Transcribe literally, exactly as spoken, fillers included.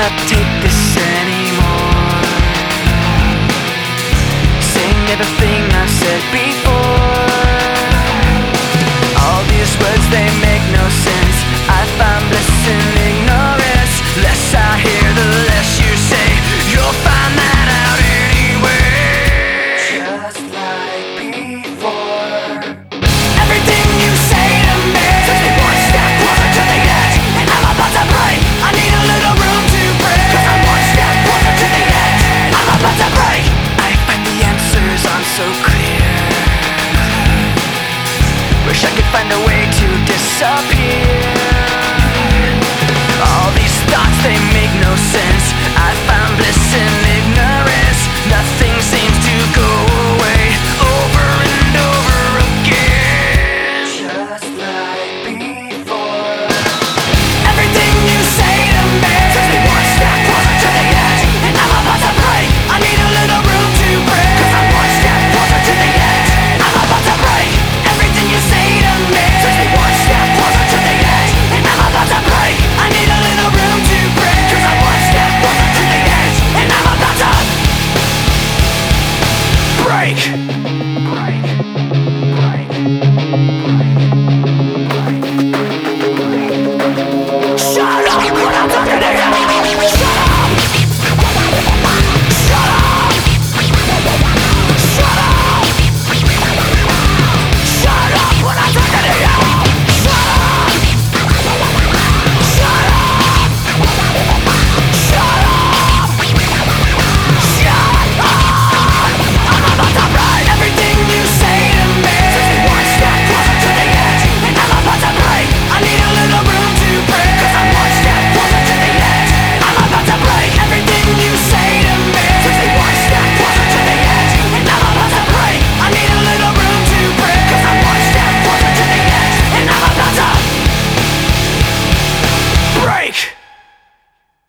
cannot take this anymore. Saying everything I've said before. All these words, they make no sense. I find bliss in ignorance. Less I hear, the less you say. You'll find that out anyway. Just like before. Everything you say to me takes me one step closer to the edge, and I'm about to break. I need a little room to break, 'cause I'm one step closer to the edge. I'm about to break. I find the answers aren't so clear. Wish I could find a way to disappear.